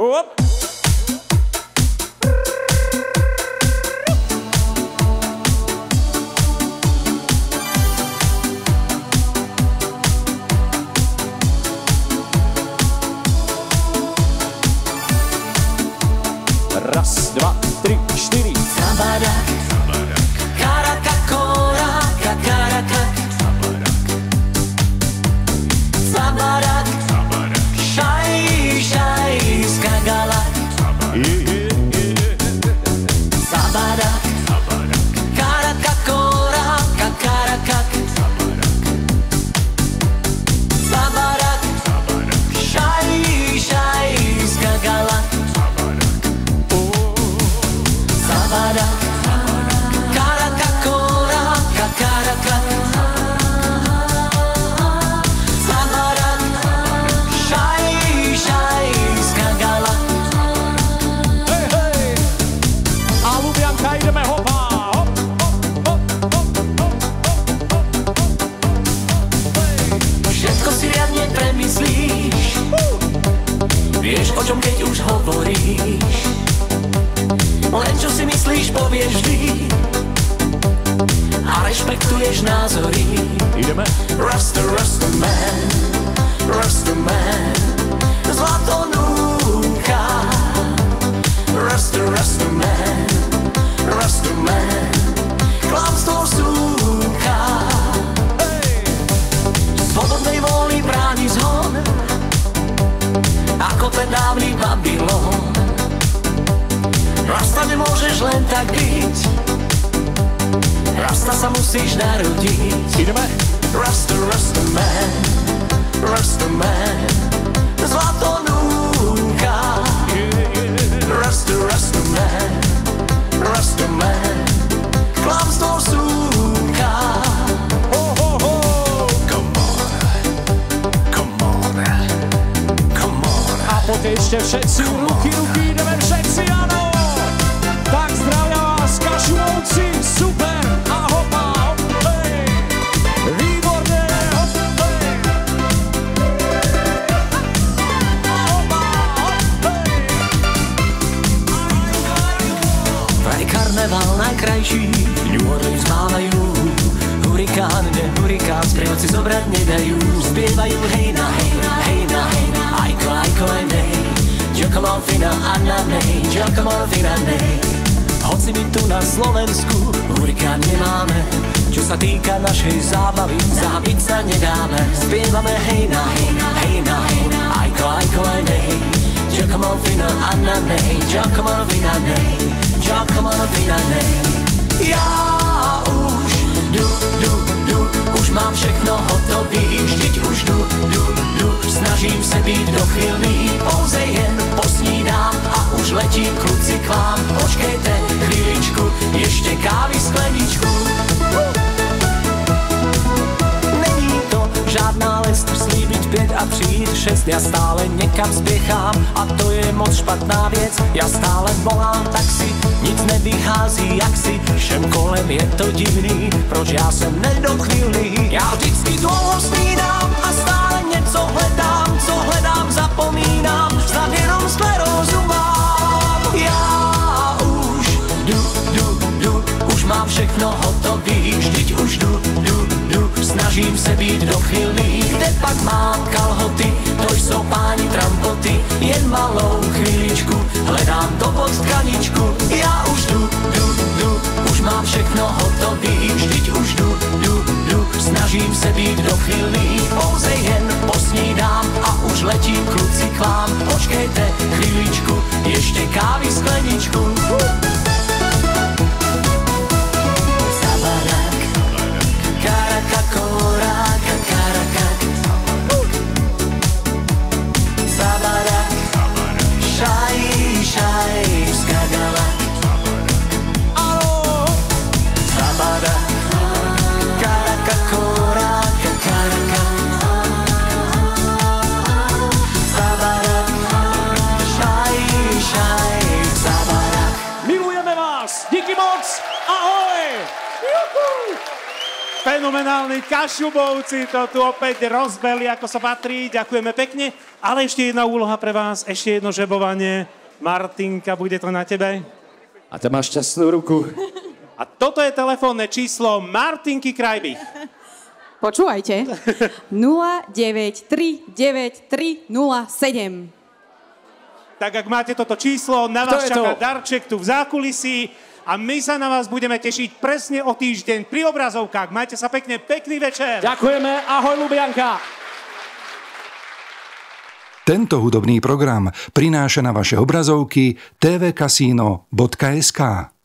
Hop. Raz, dva, tri, čtyři. Zabarak, karaka, koraka, karaka. Zabarak, šaj, šaj, skagala. Zabarak, karaka, koraka, karaka. Zabarak, šaj, šaj, skagala. Zabarak, karaka, koraka, karaka. Zabarak, šaj, šaj, skagala. Hej, hej. A Lubianka, ideme hopa. Hop, hop, hop, hop, hop, hop, hop. Všetko si riadne premyslíš. Vieš, o čom keď už hovoríš. Len čo si myslíš, povieš vždy. A rešpektuješ názory. Ideme. Rasta, Rasta man, Rasta man. Zlato núka. Rasta, Rasta man, Rasta man. Klamstvo súka. Slobodnej vôli bráni zhon, ako ten dávny Babylon. Rasta nemôžeš len tak byť, Rasta sa musíš narodiť. Ideme. Rasta, Rasta man, Rasta man. Zlato núka. Rasta, Rasta man, Rasta man. Klamstvo súka. Ho, ho, ho. Come on, come on, come on. A poďte ešte všetci, ruky, ruky, ideme všetci, áno. Tak zdravia vás, Kašumovci, super. A hopa, hop, hej. Výborne, hop, hej. A hopa, hop, hej. Vraj karneval najkrajší, New Orleans mávajú. Hurikán, kde hurikán, sprievodci zobrať nedajú. Spievajú hej na hej, hej na hej, ajko, ajko, nej. Giacomo fina Anna nej, Giacomo fina nej. Hoci my tu na Slovensku hurikán nemáme, čo sa týka našej zábavy, zabiť sa nedáme. Spievame hej na hej, hej na hej, ajko, ajko, nej. Giacomo fina Anna nej, Giacomo fina nej, Giacomo fina nej. Ja už už mám všechno hotový, vždyť už snažím se být dochylný, pouze jen posnídám a už letím kluci k vám. Počkejte chvíličku, ještě kávy skleničku. Není to žádná lest, slíbit 5 a přijít 6, já stále někam spěchám a to je moc špatná věc. Já stále volám taxi, nic nevychází jak si, všem kolem je to divný, proč já jsem nedochvílný. Já vždycky dlouho snídám a stále něco hledám, co hledám, zapomínám, snad jenom sklerózu mám. Já už už mám všechno hotový, vždyť už snažím se být dochylný. Kde pak mám kalhoty, to jsou páni trampoty, jen malou chvíličku, hledám to pod tkaničku. Já už už mám všechno hotový, vždyť už snažím se být dochylný, pouze jen posnídám a už letím kluci k vám. Počkejte chvíličku, ještě kávy skleničku. Zabarak, karaka, koraka, karaka. Zabarak, šaj, šaj, skagala. Zabarak, karaka, koraka, karaka. Zabarak, šaj, šaj, zabarak. Milujeme vás, díky moc, ahoj! Juhu! Fenomenálni Kašubovci to tu opäť rozbeli, ako sa patrí. Ďakujeme pekne. Ale ešte jedna úloha pre vás, ešte jedno žebovanie. Martinka, bude to na tebe? A ty máš šťastnú ruku. A toto je telefónne číslo Martinky Krajbich. Počúvajte. 09393007. Tak ak máte toto číslo, na vás čaká darček tu v zákulisí a my sa na vás budeme tešiť presne o týždeň pri obrazovkách. Majte sa pekne, pekný večer. Ďakujeme, ahoj Lubianka. Tento hudobný program prináša na vaše obrazovky tvkasino.sk.